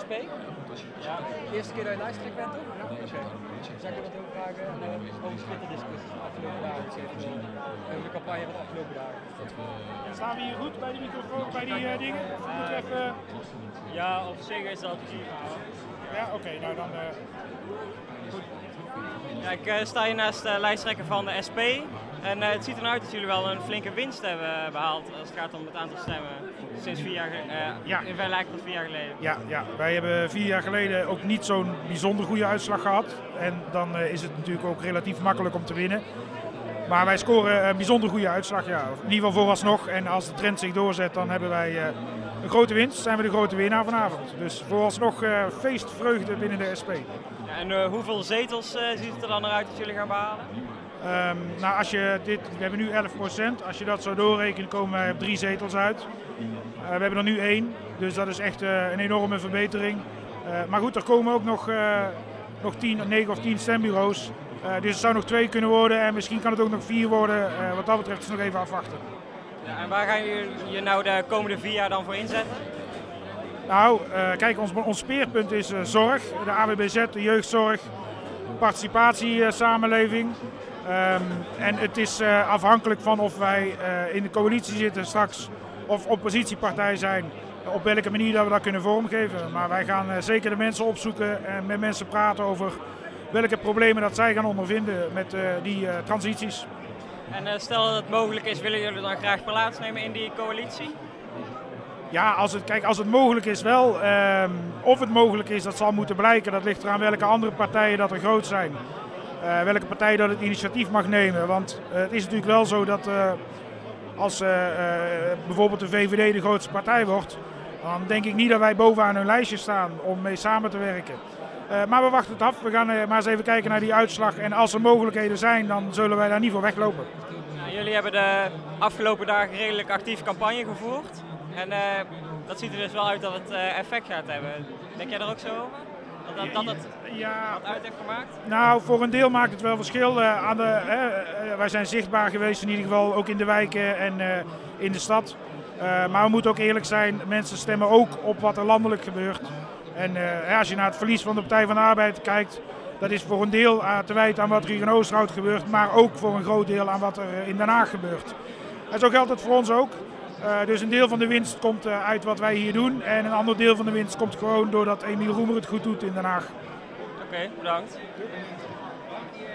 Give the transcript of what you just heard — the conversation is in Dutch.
SP? Ja. De eerste keer dat je lijsttrekker bent, toch? Ja. Oké. Zou ik je wat over vragen over Twitter-discussies de afgelopen dagen? Over de campagne van de afgelopen dagen? Staan we hier goed bij die microfoon, bij die dingen? Of moeten we even... Ja, op zich is dat prima. Ja, oké, nou dan... Goed. Ja, ik sta hier naast de lijsttrekker van de SP. En het ziet er nou uit dat jullie wel een flinke winst hebben behaald als het gaat om het aantal stemmen. Sinds 4 jaar, in vergelijking tot 4 jaar geleden. Ja, wij hebben 4 jaar geleden ook niet zo'n bijzonder goede uitslag gehad. En dan is het natuurlijk ook relatief makkelijk om te winnen. Maar wij scoren een bijzonder goede uitslag, ja. In ieder geval vooralsnog. En als de trend zich doorzet, dan hebben wij een grote winst. Zijn we de grote winnaar vanavond. Dus vooralsnog feestvreugde binnen de SP. Ja, en hoeveel zetels ziet het er dan naar uit dat jullie gaan behalen? Nou, we hebben nu 11%. Als je dat zou doorrekenen, komen wij op 3 zetels uit. We hebben er nu 1, dus dat is echt een enorme verbetering. Maar goed, er komen ook nog 9 of 10 stembureaus. Dus het zou nog 2 kunnen worden en misschien kan het ook nog 4 worden. Wat dat betreft is het nog even afwachten. Ja, en waar gaan jullie je nou de komende 4 jaar dan voor inzetten? Nou, kijk, ons speerpunt is zorg, de AWBZ, de jeugdzorg, participatiesamenleving. En het is afhankelijk van of wij in de coalitie zitten straks of oppositiepartij zijn, op welke manier dat we dat kunnen vormgeven. Maar wij gaan zeker de mensen opzoeken en met mensen praten over welke problemen dat zij gaan ondervinden met die transities. En stel dat het mogelijk is, willen jullie dan graag plaatsnemen in die coalitie? Ja, als het mogelijk is wel. Of het mogelijk is, dat zal moeten blijken. Dat ligt eraan welke andere partijen dat er groot zijn. Welke partij dat het initiatief mag nemen. Want het is natuurlijk wel zo dat als bijvoorbeeld de VVD de grootste partij wordt, dan denk ik niet dat wij bovenaan hun lijstje staan om mee samen te werken. Maar we wachten het af. We gaan maar eens even kijken naar die uitslag. En als er mogelijkheden zijn, dan zullen wij daar niet voor weglopen. Nou, jullie hebben de afgelopen dagen redelijk actief campagne gevoerd. En dat ziet er dus wel uit dat het effect gaat hebben. Denk jij daar ook zo over? Dat het wat uit heeft gemaakt? Nou, voor een deel maakt het wel verschil. Wij zijn zichtbaar geweest in ieder geval, ook in de wijken en in de stad. Maar we moeten ook eerlijk zijn, mensen stemmen ook op wat er landelijk gebeurt. En als je naar het verlies van de Partij van de Arbeid kijkt, dat is voor een deel te wijten aan wat er hier in Oosterhout gebeurt, maar ook voor een groot deel aan wat er in Den Haag gebeurt. En zo geldt het voor ons ook. Dus een deel van de winst komt uit wat wij hier doen en een ander deel van de winst komt gewoon doordat Emiel Roemer het goed doet in Den Haag. Oké, bedankt.